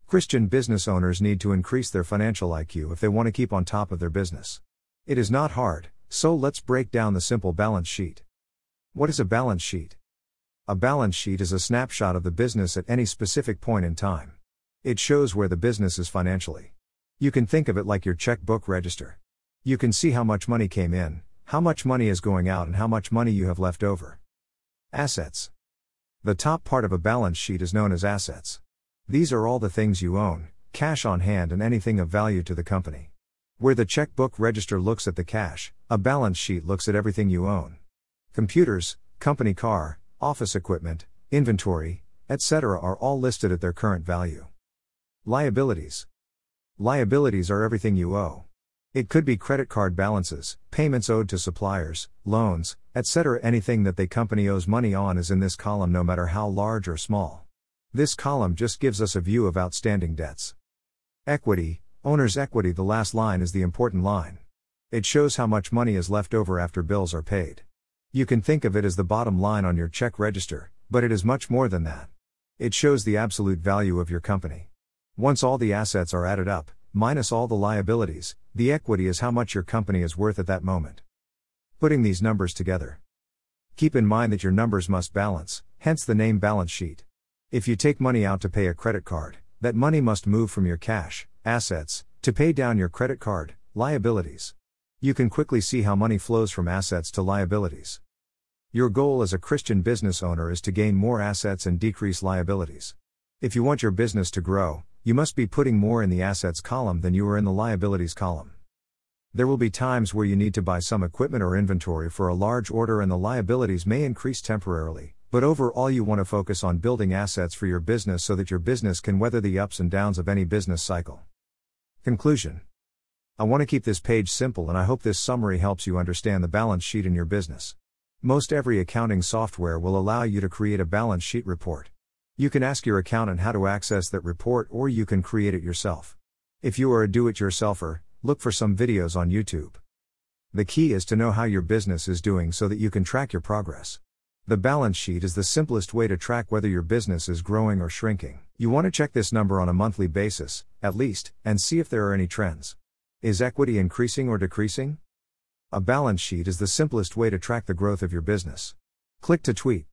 Christian business owners need to increase their financial IQ if they want to keep on top of their business. It is not hard, so let's break down the simple balance sheet. What is a balance sheet? A balance sheet is a snapshot of the business at any specific point in time. It shows where the business is financially. You can think of it like your checkbook register. You can see how much money came in, how much money is going out, and how much money you have left over. Assets. The top part of a balance sheet is known as assets. These are all the things you own, cash on hand, and anything of value to the company. Where the checkbook register looks at the cash, a balance sheet looks at everything you own. Computers, company car, office equipment, inventory, etc. are all listed at their current value. Liabilities. Liabilities are everything you owe. It could be credit card balances, payments owed to suppliers, loans, etc. Anything that the company owes money on is in this column, no matter how large or small. This column just gives us a view of outstanding debts. Equity, owner's equity. The last line is the important line. It shows how much money is left over after bills are paid. You can think of it as the bottom line on your check register, but it is much more than that. It shows the absolute value of your company. Once all the assets are added up, minus all the liabilities, the equity is how much your company is worth at that moment. Putting these numbers together. Keep in mind that your numbers must balance, hence the name balance sheet. If you take money out to pay a credit card, that money must move from your cash, assets, to pay down your credit card, liabilities. You can quickly see how money flows from assets to liabilities. Your goal as a Christian business owner is to gain more assets and decrease liabilities. If you want your business to grow, you must be putting more in the assets column than you are in the liabilities column. There will be times where you need to buy some equipment or inventory for a large order and the liabilities may increase temporarily, but overall you want to focus on building assets for your business so that your business can weather the ups and downs of any business cycle. Conclusion. I want to keep this page simple, and I hope this summary helps you understand the balance sheet in your business. Most every accounting software will allow you to create a balance sheet report. You can ask your accountant how to access that report, or you can create it yourself. If you are a do-it-yourselfer, look for some videos on YouTube. The key is to know how your business is doing so that you can track your progress. The balance sheet is the simplest way to track whether your business is growing or shrinking. You want to check this number on a monthly basis, at least, and see if there are any trends. Is equity increasing or decreasing? A balance sheet is the simplest way to track the growth of your business. Click to tweet.